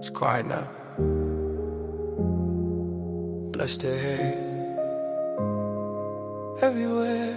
It's quiet now. Blessed to hear everywhere.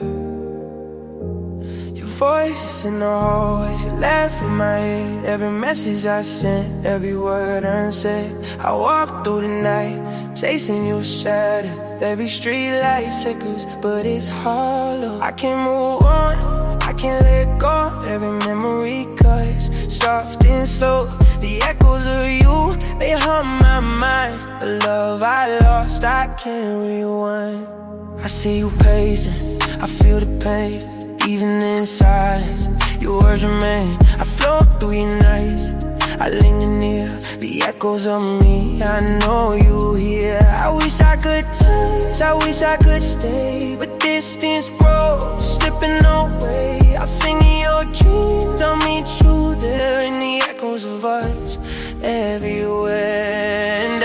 Your voice is in the hallways, you laugh in my head. Every message I sent, every word unsaid. I walk through the night, chasing your shadow. Every street light flickers, but it's hollow. I can't move on, I can't let go. Every memory cuts, soft and slow. The echoes of you, they haunt my mind. The love I lost, I can't rewind. I see you pacing, I feel the pain. Even in silence, your words remain. I float through your nights, I linger near the echoes of me. I know you here. I wish I could touch, I wish I could stay, but distance grows, slipping away. I'll sing in your dreams, I'll meet you there in the echoes of us everywhere. And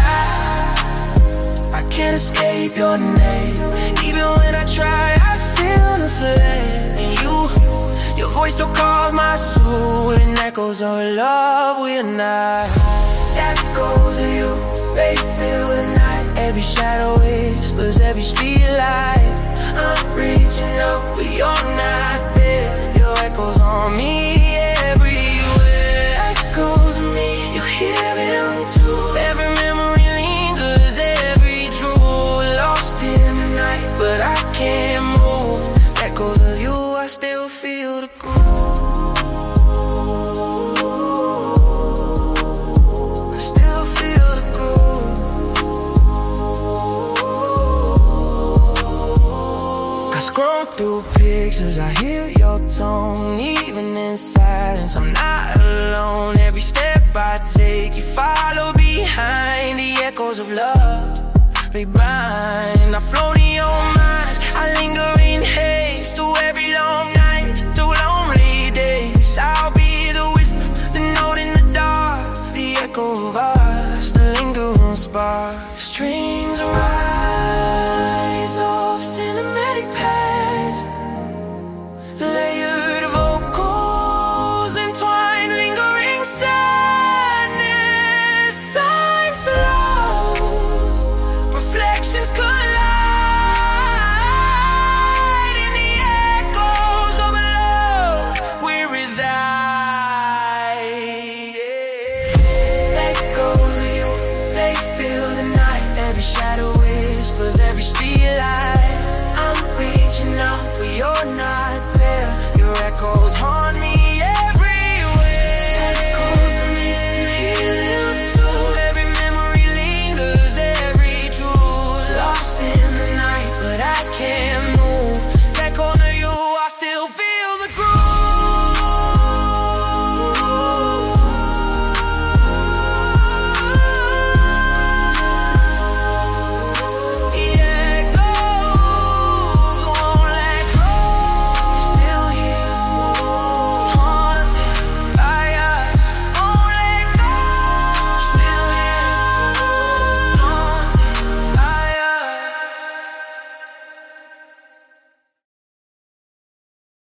I can't escape your name. Even when I try, I feel the flame. And your voice still calls my soul in echoes of love we're not. The echoes of you, they fill the night. Every shadow whispers, every street light. I'm reaching out,